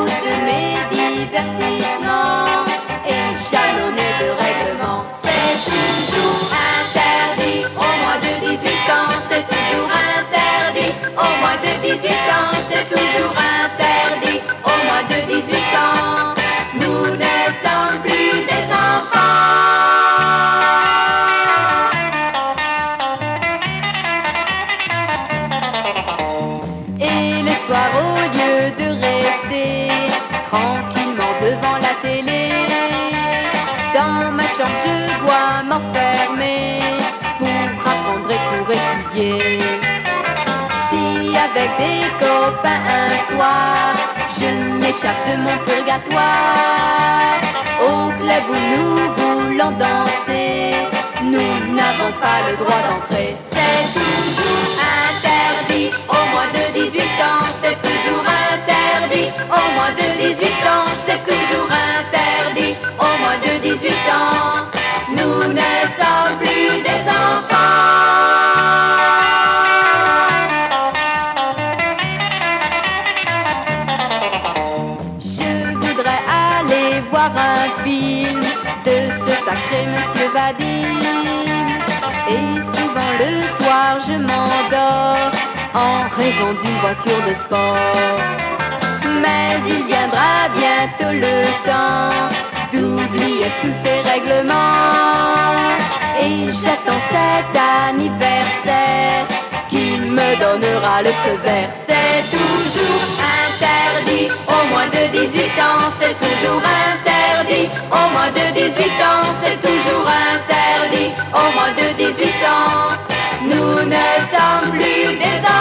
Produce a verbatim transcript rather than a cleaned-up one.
de mes divertissements et jalonné de règlements. C'est toujours interdit au moins de dix-huit ans, c'est toujours interdit au moins de dix-huit ans, c'est toujours interdit au moins de dix-huit ans. Nous ne sommes plus des enfants. Et le soir, au lieu de rester tranquillement devant la télé, dans ma chambre je dois m'enfermer pour apprendre et pour étudier. Si avec des copains un soir je m'échappe de mon purgatoire, au club où nous voulons danser, nous n'avons pas le droit d'entrer. C'est toujours interdit au moins de dix-huit ans, c'est toujours interdit au moins de dix-huit ans, c'est toujours interdit au moins de dix-huit ans. Nous ne sommes plus des enfants. Je voudrais aller voir un film de ce sacré Monsieur Vadim, et souvent le soir je m'endors en rêvant d'une voiture de sport. Mais il viendra bientôt le temps d'oublier tous ces règlements, et j'attends cet anniversaire qui me donnera le feu vert. C'est toujours interdit au moins de dix-huit ans, c'est toujours interdit au moins de dix-huit ans, c'est toujours interdit au moins de dix-huit ans. Nous ne sommes plus des enfants.